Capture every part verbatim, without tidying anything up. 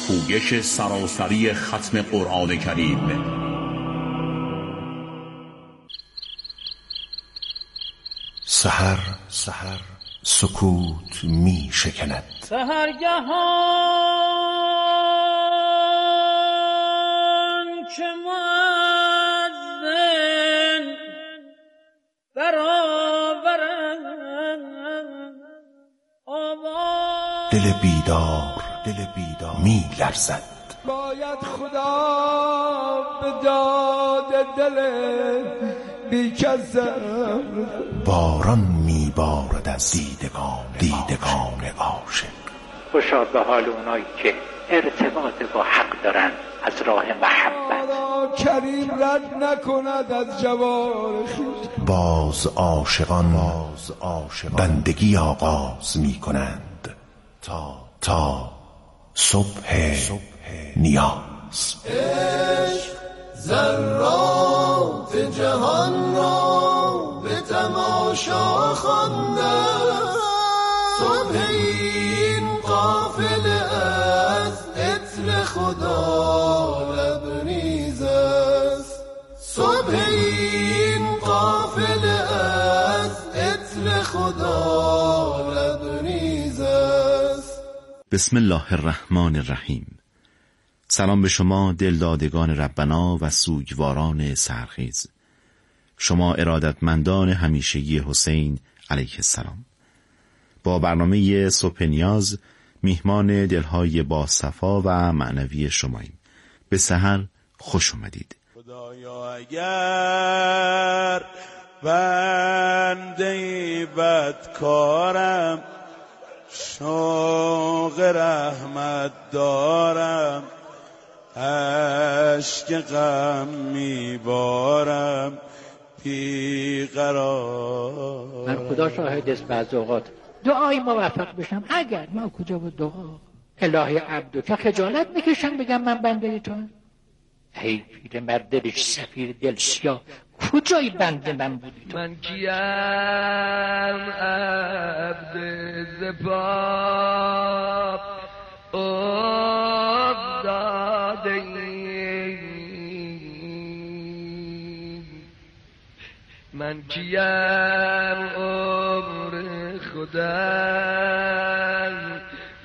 پویش سراسری ختم قرآن کریم. سحر سحر سکوت می شکند، سحرگهان که مؤذن برآورد آواز، دل بیدار دل بیدار می لرزد. باید خدا به داد دل بی‌کسم، باران می بارد از دیدگان دیدگان عاشق. خوشا به حال اونایی که ارتباط با حق دارن از راه محبت. کریم رد نکند از جوار خویش. باز عاشقان باز عاشقان بندگی آغاز می کنند تا تا صبح صبح نیاز. عشق ذرات جهان را به تماشا خوانده، صبح این قافله از عطر خدا لبریز است، صبح این قافله از عطر خدا لبریز است. بسم الله الرحمن الرحیم. سلام به شما دلدادگان ربنا و سوگواران سحرخیز، شما ارادتمندان همیشگی حسین علیه السلام. با برنامه صبح نیاز میهمان دلهای با صفا و معنوی شماییم. به سحر خوش اومدید. خدایا اگر بنده بدکارم، شوق رحمت دارم، اشک غم میبارم بیقرار. من خدا شاهد است بعض اوقات دعای موفق بشم اگر ما کجا بود دعا الهی عبدو که خجالت میکشم بگم من بنده تو هم. ای پیر مرد دلش سفیر دل سیاه، کجای بنده من بودی تو؟ من کیم عبد زباب افتاده، من کیم عمر خودم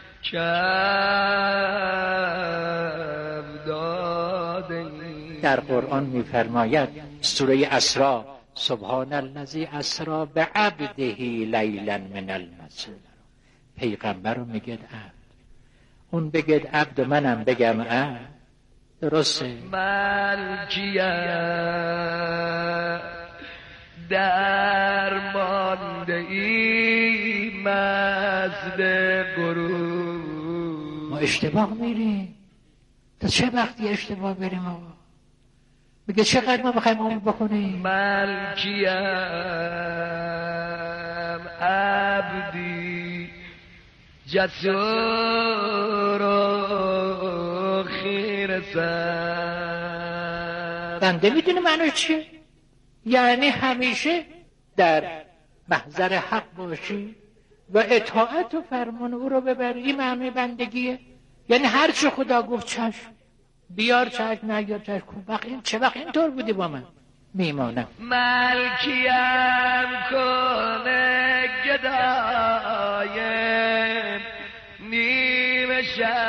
کم داده. در قرآن می‌فرماید سوره اسراء سبحان الذی اسری بعبده لیلا من المسجد. پیغمبر رو میگه عبد، اون بگه عبد و منم بگم عبد، درسته؟ من کیم درمانده ای مزد غرور. ما اشتباه میریم. تا چه وقتی اشتباه بریم آقا؟ میگه چقدر ما بخوایم عمر بکنیم؟ من کیم عبدی جسور و خیر سر. بنده میدونه معنی چیه؟ یعنی همیشه در محضر حق باشی و اطاعت و فرمان او رو ببری. این معنی بندگیه. یعنی هر چه خدا گفت چشم، بیار چشم، نیار چشم. وقت این چه وقت اینطور بودی با من میمانم. ملکیم کنه گدای نیمه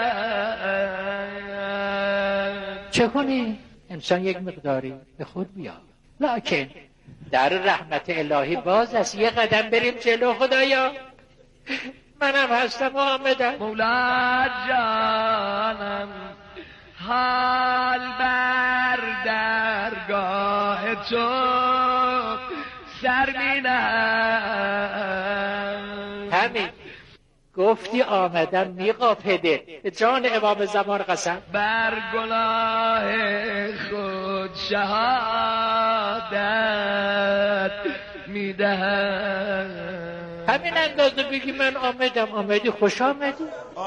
شب. چه کنی؟ انسان یک مقداری به خود بیاد، لکن در رحمت الهی باز است یه قدم بریم جلو. خدایا منم هستم آمدم. مولا جانم حال بر درگاه تو سر مینم. همین گفتی آمدم میقاپده به جان امام زمان قسم. بر گناه خود شهادت میدهم. همین اندازه بگی من آمدم. آمدی خوش آمدی.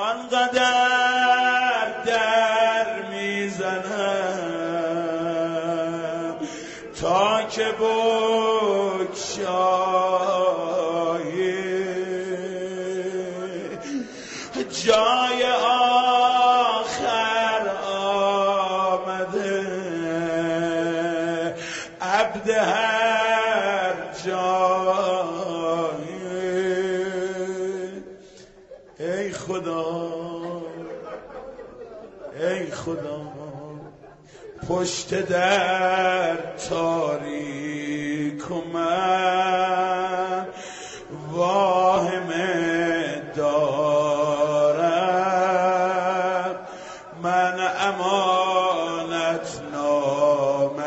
آنقدر در میزنم تا که بگشایی جای آخر عبد هر جای. ای خدا ای خدا پشت در تاریک و من واهمه دارم، من امانت نامه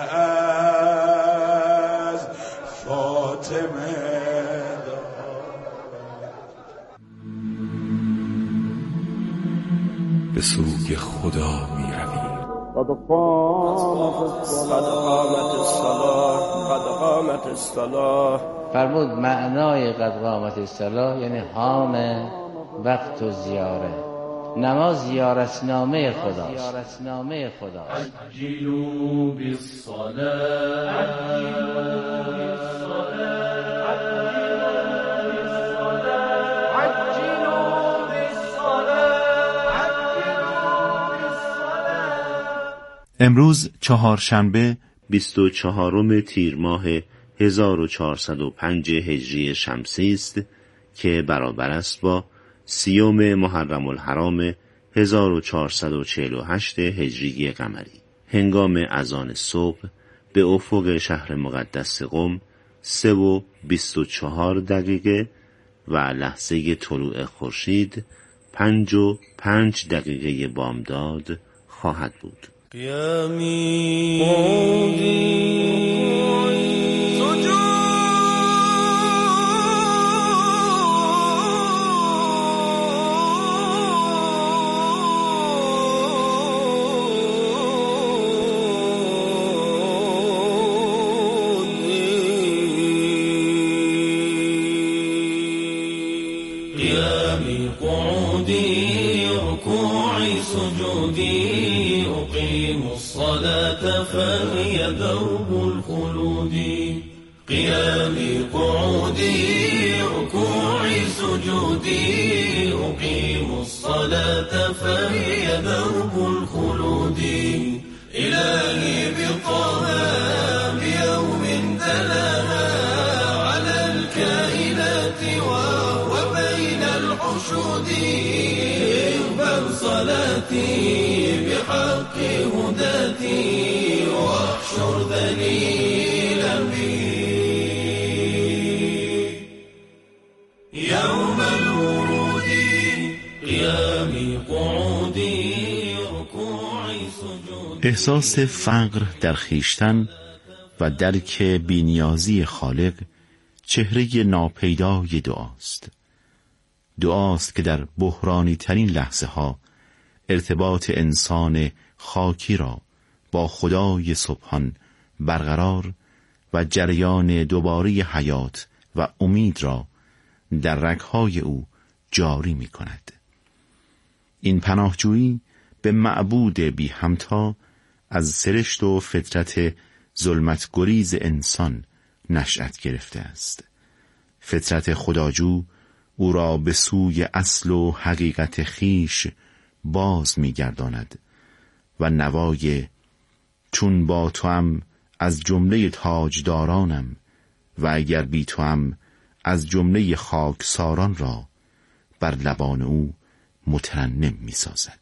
از فاطمه دارم. به سوی خدا می رویم. قد قامت الصلاة قد قامت الصلاة. فرمود معنای قد قامت الصلاة یعنی حان وقت و زیاره. نماز زیارتنامه خدا. زیارتنامه خدا. عجلوا بالصلاة امروز چهارشنبه بیست و چهارم تیر ماه هزار و چهارصد و پنج هجری شمسی است که برابر است با سیوم محرم الحرام هزار و چهارصد و چهل و هشت هجری قمری. هنگام اذان صبح به افق شهر مقدس قم سه و بیست و چهار دقیقه و لحظه طلوع خورشید پنج و پنج دقیقه بامداد خواهد بود. قیامی سجود قیامی قعودی رکوعی سجودی أقيم الصلاة فهي درب الخلود. قيامي قعودي ركوعي سجودي أقيم الصلاة فهي درب الخلود. إلهي بطه بيوم تلاها على الكائنات وهو بين الحشود. اقبل صلاتي بحق هداتي واحشر ذليلا بي يوم الورود. قيامي قعودي ركوعي سجودي. احساس فقر در خویشتن و درک بی‌نیازی خالق چهره ناپیدای دعاست. دعاست که در بحرانی ترین لحظه ها ارتباط انسان خاکی را با خدای سبحان برقرار و جریان دوباره حیات و امید را در رگ‌های او جاری می کند. این پناهجویی به معبود بی همتا از سرشت و فطرت ظلمت گریز انسان نشأت گرفته است. فطرت خداجو او را به سوی اصل و حقیقت خیش باز می گرداند و نوای چون با توام از جمله تاجدارانم و اگر بی توام از جمله خاکساران را بر لبان او مترنم می سازد.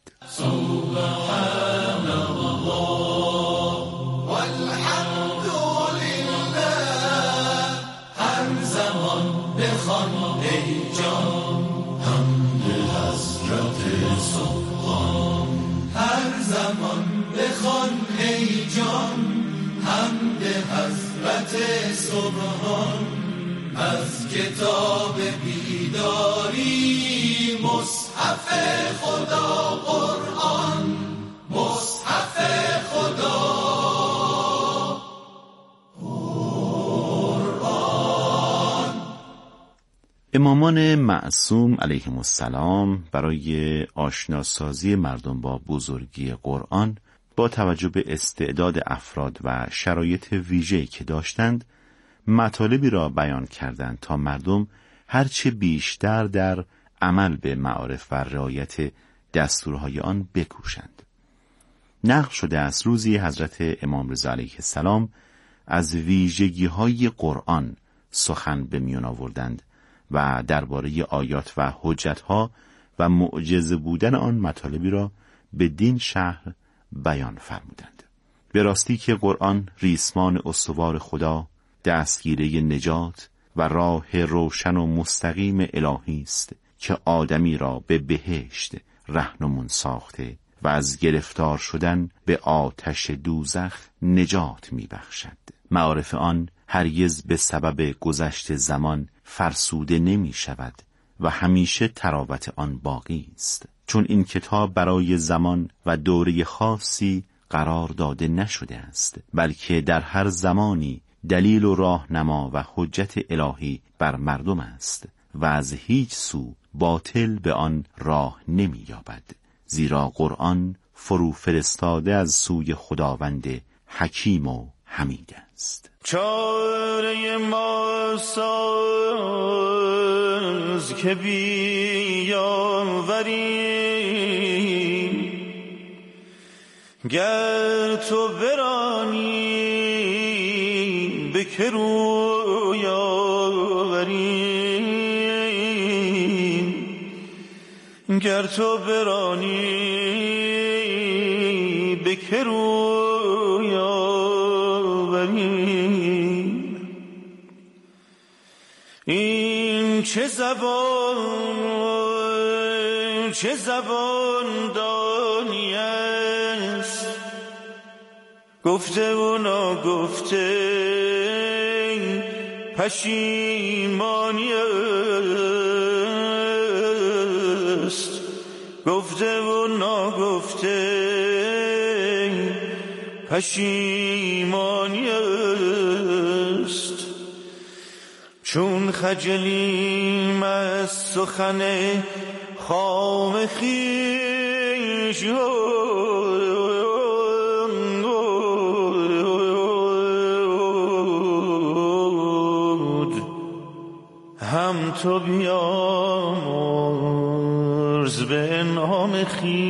سبحان الله والحمد لله. هر زمان بخوان ای جان حمد حضرت سبحان. هر زمان بخوان ای جان حمد حضرت سبحان. از کتاب بیداری مصحف خدا قرآن. مصحف خدا قرآن. امامان معصوم علیهم السلام برای آشناسازی مردم با بزرگی قرآن با توجه به استعداد افراد و شرایط ویژه‌ای که داشتند مطالبی را بیان کردند تا مردم هرچه بیشتر در عمل به معارف و رعایت دستورهای آن بکوشند. نقل شده است روزی حضرت امام رضا علیه السلام از ویژگی‌های قرآن سخن به میان آوردند و درباره آیات و حجت‌ها و معجزه بودن آن مطالبی را به دین شرح بیان فرمودند. به راستی که قرآن ریسمان استوار خدا، دستگیره نجات و راه روشن و مستقیم الهی است که آدمی را به بهشت رهنمون ساخته و از گرفتار شدن به آتش دوزخ نجات می‌بخشد. معارف آن هرگز به سبب گذشت زمان فرسوده نمی شود و همیشه تراوت آن باقی است، چون این کتاب برای زمان و دوره خاصی قرار داده نشده است، بلکه در هر زمانی دلیل و راهنما و حجت الهی بر مردم است و از هیچ سو باطل به آن راه نمی یابد، زیرا قرآن فرو فرستاده از سوی خداوند حکیم و حمید است. چاره ما ساز که بیاوری، گر تو برانی به که روی آوری، گر تو برانی به که روی آوری. این چه زبان چه زبان دانی است، گفته و ناگفته پشیمانی است، گفته و ناگفته پشیمانی است. چون خجلیم از سخن خام خویش، هم تو بیامرز به نام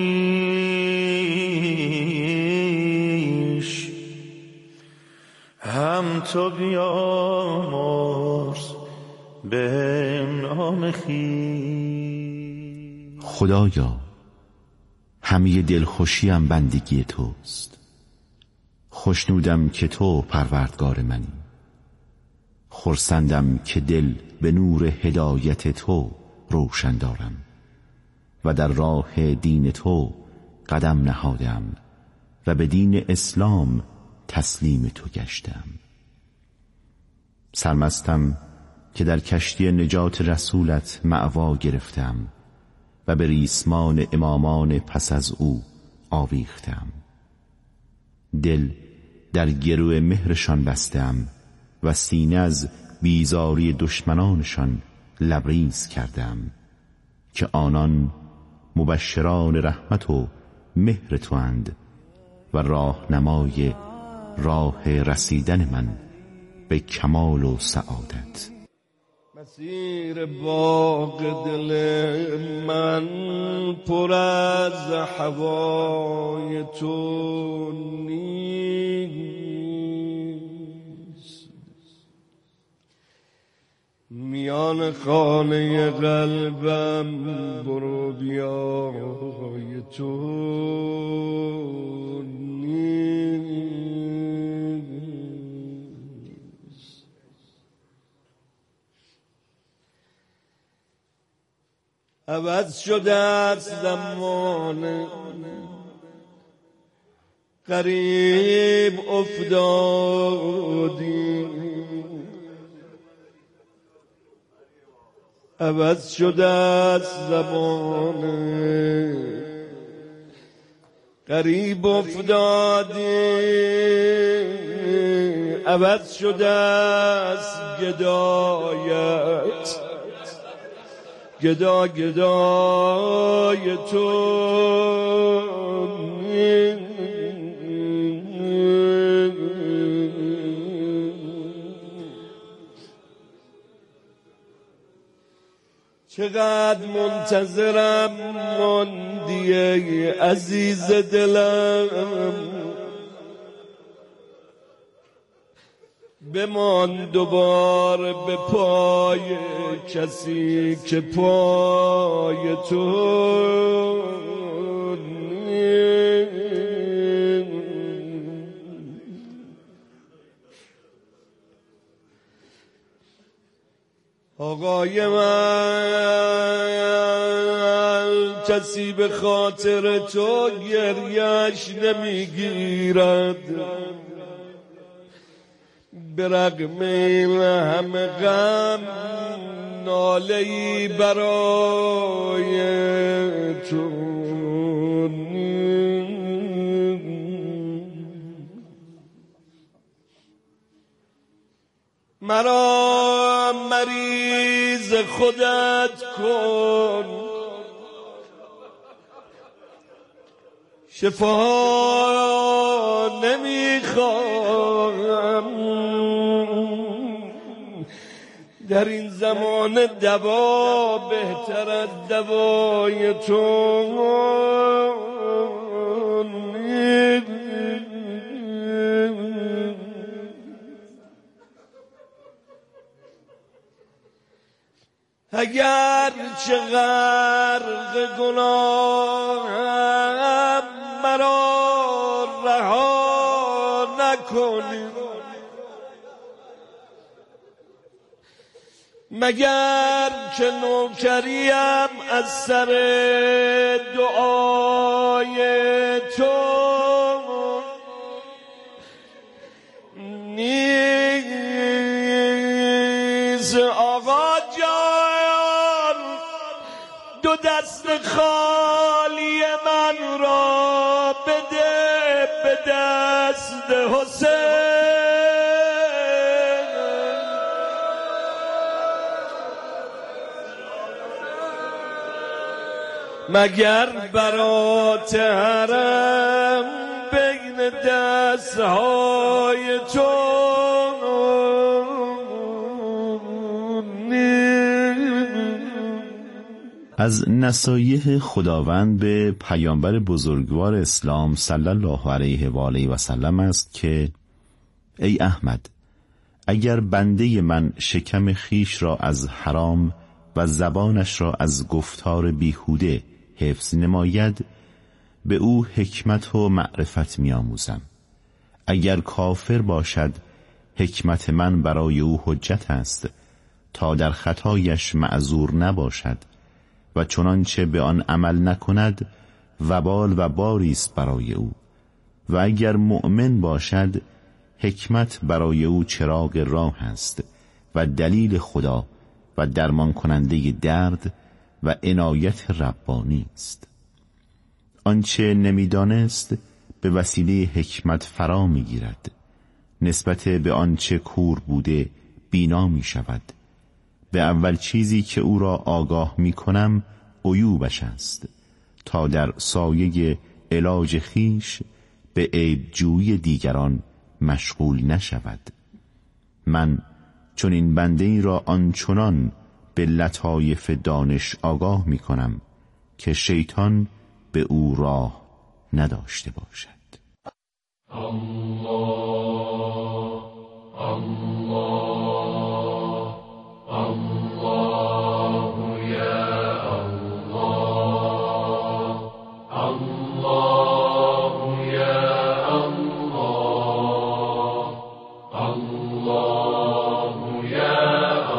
خویش، هم تو بیامرز به نام خویش. خدایا، همه دلخوشیم بندگی توست، خوشنودم که تو پروردگار منی، خرسندم که دل به نور هدایت تو روشن دارم و در راه دین تو قدم نهادم و به دین اسلام تسلیم تو گشتم. سرمستم که در کشتی نجات رسولت مأوا گرفتم و به ریسمان امامان پس از او آویختم. دل در گرو مهرشان بستم و سینه از بیزاری دشمنانشان لبریز کردم، که آنان مبشران رحمت و مهر تو اند و راهنمای راه رسیدن من به کمال و سعادت. مسیر باغ دل من پر از هوای تو نیست، میان خانه قلبم برو بیای تو نیست. عوض شده است زمان، غریب افتادی، عوض شده است زمان، غریب افتادی، عوض شده است گدایت، گدا گدای تو. چقدر منتظرم ماندی ای عزیز دلم، بمان دوباره به پای کسی که پای تو آقای من، کسی به خاطر تو گریه‌اش نمیگیرد، به رغم این همه غم ناله‌ای برای تو. مرا مریض خودت کن، شفا نمیخوام در این زمان، دوا بهتر از دوای تو. اگر چه غرق گناهم مرا رها نکنی، مگر که نوکریم از سر دعای تو نیز. آقا جان، دو دست خالی من را بده به دست حسین، مگر برات حرم بین دستهای تو. از نصایح خداوند به پیامبر بزرگوار اسلام صلی الله علیه و آله و سلم است که ای احمد، اگر بنده من شکم خیش را از حرام و زبانش را از گفتار بیهوده حفظ نماید، به او حکمت و معرفت می‌آموزم. اگر کافر باشد، حکمت من برای او حجت است تا در خطایش معذور نباشد، و چنانچه به آن عمل نکند وبال و باری است برای او. و اگر مؤمن باشد، حکمت برای او چراغ راه است و دلیل خدا و درمان کننده درد و عنایت ربانی است. آنچه نمیدانست به وسیله حکمت فرا میگیرد، نسبت به آنچه کور بوده بینا می شود. به اول چیزی که او را آگاه می کنم عیوبش است، تا در سایه علاج خیش به عیب جویی دیگران مشغول نشود. من چون این بنده ای را آنچنان به لطایف دانش آگاه می کنم که شیطان به او راه نداشته باشد. الله الله الله یا الله الله یا الله الله یا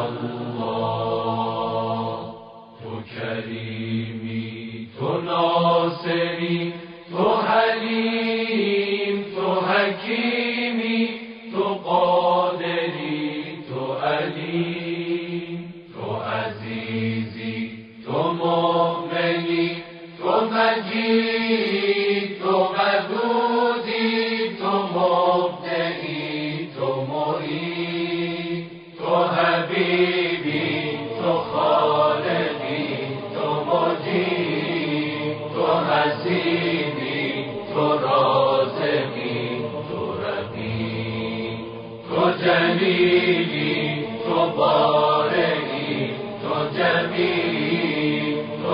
الله. تو کریمی، تو ناصری، تو حلیم، تو حکیمی، تو قادری، تو علیم، تو عزیزی، تو مؤمنی، تو مجید، تو ودودی، تو مبدعی، تو معید، تو حبیبی، تو خالقی، تو مجید، تو حسینی، تو رازقی، تو رقیب، تو جلیلی، تو بارئی، تو جمیل، تو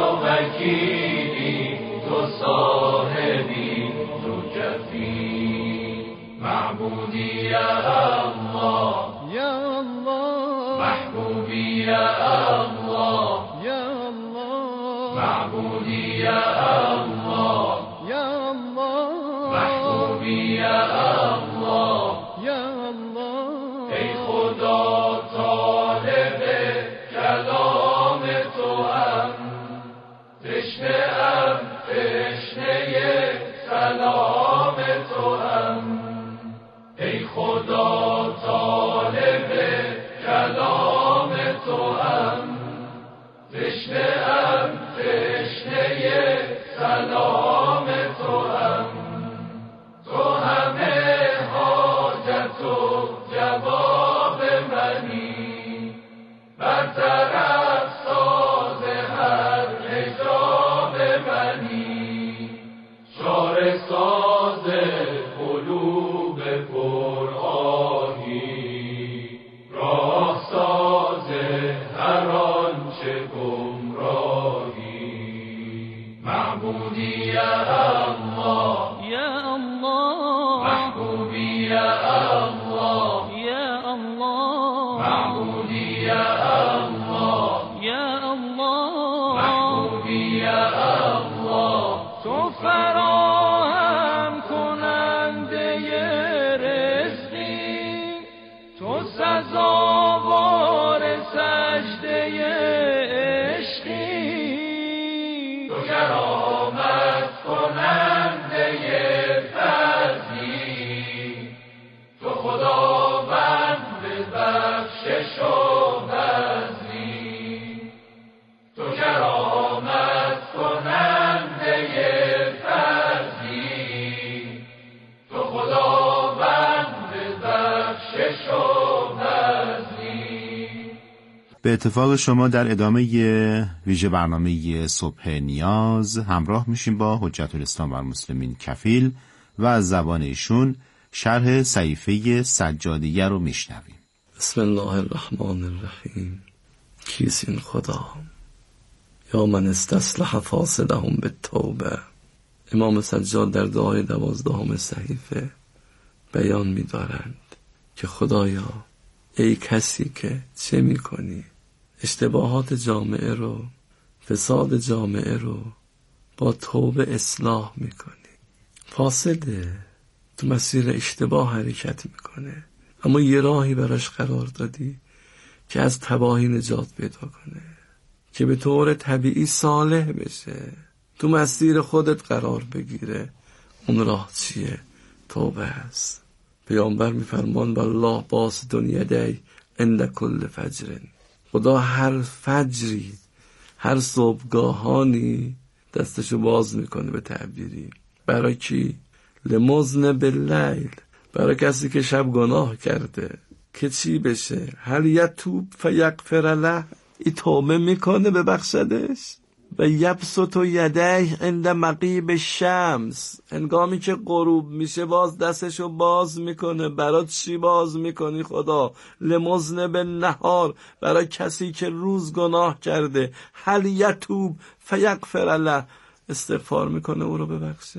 وکیلی، تو صاحبی، تو کفی. معبودی یا الله یا الله محبوبی یا الله یا الله معبودی یا الله یا الله محبوبی یا الله یا الله ای خدا طالب کلام تو هم تشنه ام تشنه سلام تو هم ای خدا طالب کلام تو هم تشنه ام تشنه سلام تو هم تو همه حاجت و جواب منی برطرف ساز هر حجاب منی شار ساز قلوب پر آهی راه ساز هر آنچه گمراهی معبودی یا الله یا الله محبوبی یا الله یا الله معبودی یا الله یا الله محبوبی یا الله تو فراهم کننده رزقی تو سزاوار سجده عشقی تو کرامت کننده فضلی تو خداوند بخشش و بذلی تو کرامت کننده فضلی تو خداوند بخشش و بذلی. به اتفاق شما در ادامه ویژه برنامه صبح نیاز همراه میشیم با حجت الاسلام و المسلمین کفیل و از زبان ایشون شرح صحیفه سجادیه رو میشنویم. بسم الله الرحمن الرحیم. کیست این خدا؟ یا من استصلح فاسدهم بالتوبه. امام سجاد در دعای دوازدهم صحیفه بیان می‌دارند که خدایا ای کسی که چه می‌کنی؟ اشتباهات جامعه رو، فساد جامعه رو با توبه اصلاح می‌کنی. فاسده، تو مسیر اشتباه حرکت می‌کنه، اما یه راهی براش قرار دادی که از تباهی نجات پیدا کنه، که به طور طبیعی صالح بشه، تو مسیر خودت قرار بگیره. اون راه چیه؟ توبه است. پیامبر میفرمان والله باس دنیا دی عند کل فجر. خدا هر فجری، هر صبحگاهانی دستشو باز میکنه به تعبیری. برای کی؟ لمذنب باللیل، برای کسی که شب گناه کرده که چی بشه؟ هل یتوب فیغفر له، ای توبه میکنه ببخشدش. و یبسط یدیه عند مغیب شمس، هنگامی که غروب میشه باز دستشو باز میکنه. برای چی باز میکنی خدا؟ لمذنب النهار، برای کسی که روز گناه کرده. هل یتوب فیغفر له، استغفار میکنه او رو ببخشه.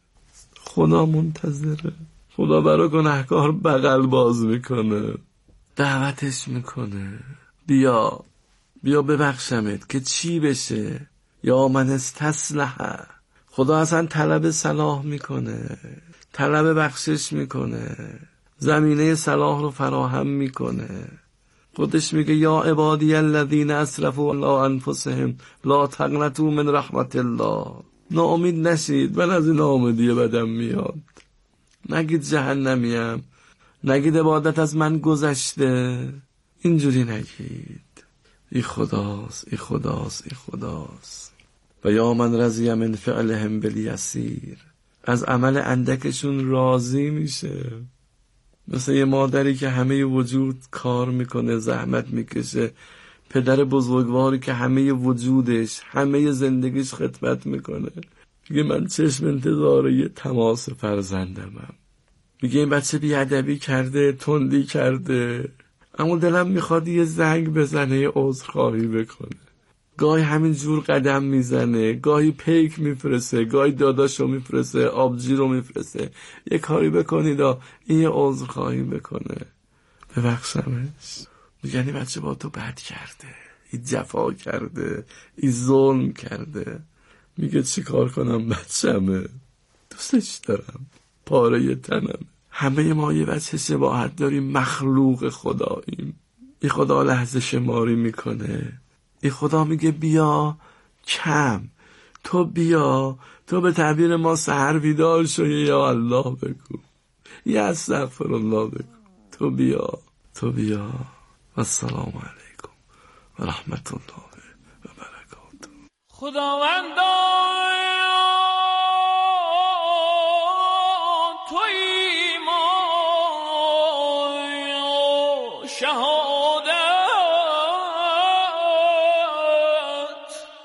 خدا منتظره. خدا برای گناهکار بغل باز میکنه، دعوتش میکنه بیا بیا ببخشمت که چی بشه؟ یا من استصلح. خدا اصلا طلب صلاح میکنه، طلب بخشش میکنه، زمینه صلاح رو فراهم میکنه. خودش میگه یا عبادی الذین اسرفوا علی انفسهم لا تقنطوا من رحمت الله. ناامید نشید، من از این ناامیدی بدم میاد. نگید جهنمیم، نگید عبادت از من گذشته، اینجوری نگید. ای خداست، ای خداست، ای خداست. و یا من رضی من فعلهم بالیسیر، از عمل اندکشون راضی میشه. مثل یه مادری که همه وجود کار میکنه، زحمت میکشه، پدر بزرگواری که همه وجودش، همه زندگیش خدمت میکنه. میگه من چشم انتظار یه تماس فرزندمم. میگه این بچه بیادبی کرده، تندی کرده، اما دلم میخواد یه زنگ بزنه، یه عذرخواهی بکنه. گاهی همین جور قدم میزنه، گاهی پیک میفرسته، گاهی داداشو میفرسته، آبجی رو میفرسته. یه کاری بکنید، این یه عذر خواهی بکنه، ببخشمش. یعنی بچه با تو بد کرده، این جفا کرده، این ظلم کرده. میگه چی کار کنم، بچه‌مه، دوستش دارم، پاره تنم. همه ما یه وجه شباهت داریم، مخلوق خداییم. این خدا لحظه شماری میکنه، این خدا میگه بیا کم، تو بیا، تو به تعبیر ما سحر بیدار شو، یا الله بگو، یا استغفر الله بگو، تو بیا، تو بیا. السلام علیکم و رحمت الله و برکاته. خداوندا تو ایمان شهادت،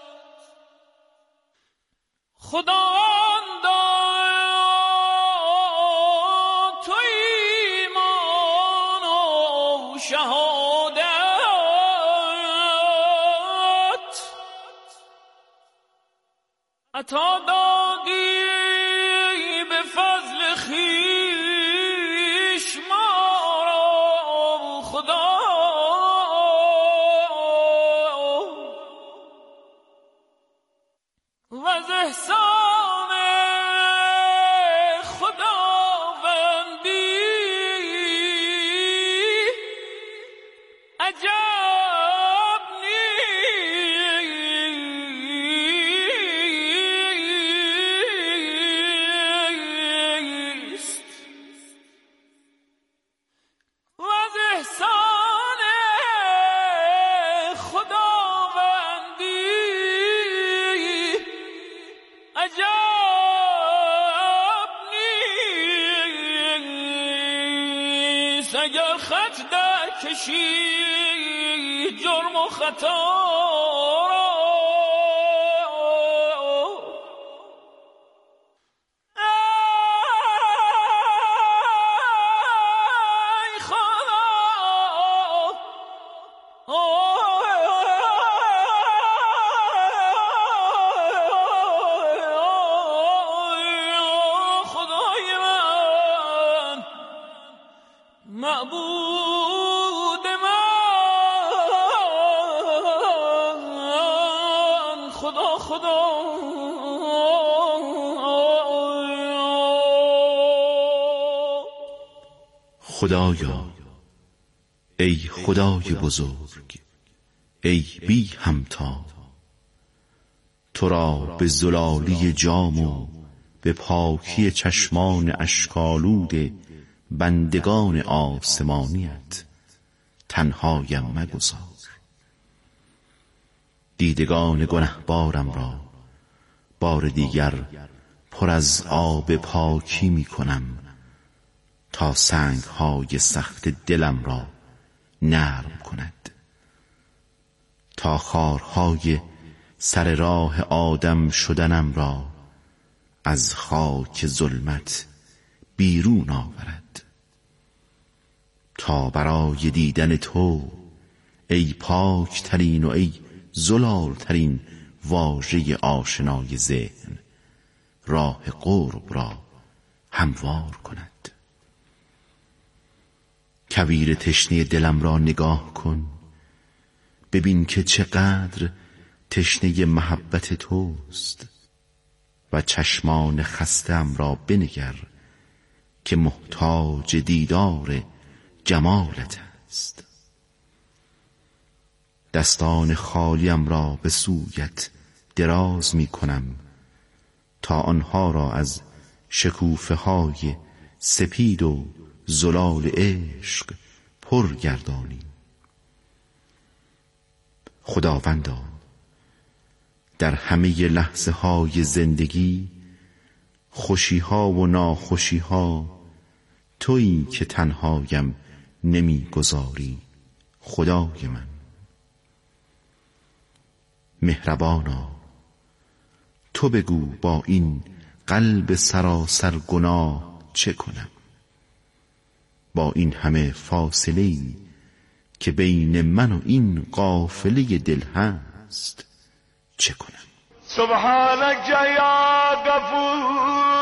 خداوندا تو ایمان و شهادت عطا دادی به فضل خویش ما را خدا، و از احسان خداوندی عجب نیست، و از احسان خداوندی عجب نیست. اگر خط در کشی جرم و خطا را، ای خدا خدای من، معبود من، خدا خدا. خدایا، ای خدای بزرگ، ای بی همتا، تو را به زلالی جام و به پاکی چشمان اشکالود بندگان آسمانیت تنهایم مگذار. دیدگان گنهبارم را بار دیگر پر از آب پاکی می کنم تا سنگهای سخت دلم را نرم کند، تا خارهای سر راه آدم شدنم را از خاک ظلمت بیرون آورد، تا برای دیدن تو ای پاک ترین و ای زلال ترین واژه آشنای ذهن راه قرب را هموار کند. کویر تشنه دلم را نگاه کن، ببین که چقدر تشنه محبت توست، و چشمان خسته‌ام را بنگر که محتاج دیدار جمالت است. دستان خالیم را به سویت دراز می کنم تا آنها را از شکوفه های سپید و زلال عشق پر گردانی. خداوندا، در همه لحظه های زندگی، خوشی ها و ناخوشی ها، تویی که تنهایم نمی گذاری. خدای من مهربانا، تو بگو با این قلب سراسر گناه چه کنم، با این همه فاصله‌ای که بین من و این قافله دل هست. چه کنم؟ سبحانك یا غفور